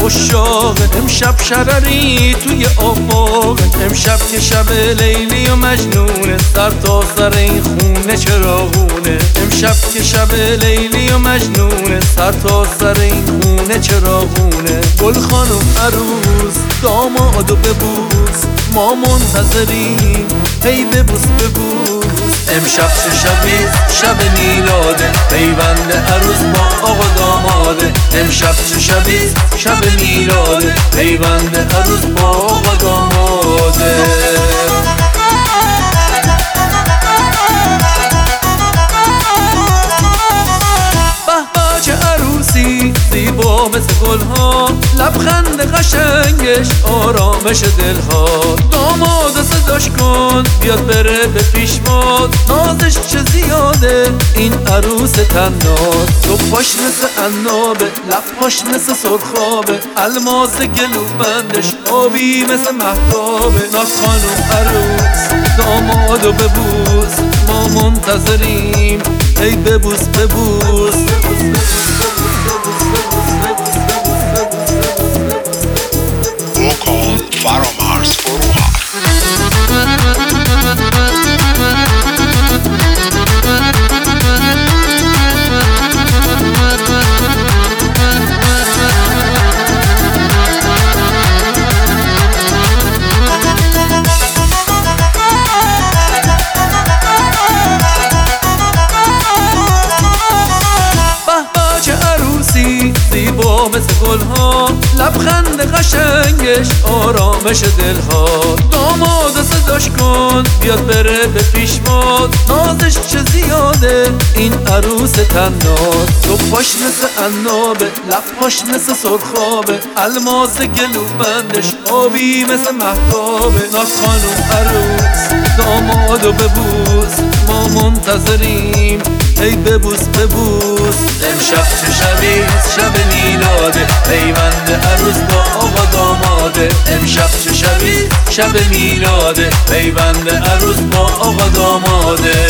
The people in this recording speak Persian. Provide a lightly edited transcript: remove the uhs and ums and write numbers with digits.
عشاقه، امشب شرری توی آفاقه، امشب که شب لیلی و مجنونه، سر تا سر این خونه چراغونه، امشب که شب لیلی و مجنونه، سر تا سر این خونه چراغونه. گل خانم عروس دامادو ببوس، ما منتظریم هی ببوس ببوس. امشب چه شبیست شب میلاده، پیوند عروس با آقا داماده، امشب چه شبیست شب میلاده، پیوند عروس با آقا داماده. زیبا مثل گلها، لبخند قشنگش آرامش دلها. داماد صداش کن بیاد بره به پیشواد، نازش چه زیاده این عروس طناز. تو پاش مثل عنابه، لبهاش مثل سرخابه، الماس گلوبندش آبی مثل مهتابه. ناز خانم عروس دامادو ببوس، ما منتظریم ای ببوس ببوس. فرامرز فروهر. زیبا مثل گلها، لبخند قشنگش آرامش دلها. داماد صداش کن بیاد بره به پیشواد، نازش چه زیاده این عروس طناز. تو پاش مثل عنابه، لبهاش مثل سرخابه، الماس گلوبندش آبی مثل مهتابه. ناز خانم عروس دامادو ببوس، ما منتظریم ای ببوس ببوس. امشب چه شبیست شب میلاده، پیوند عروس با آقا داماده، امشب چه شبیست شب میلاده، پیوند عروس با آقا داماده.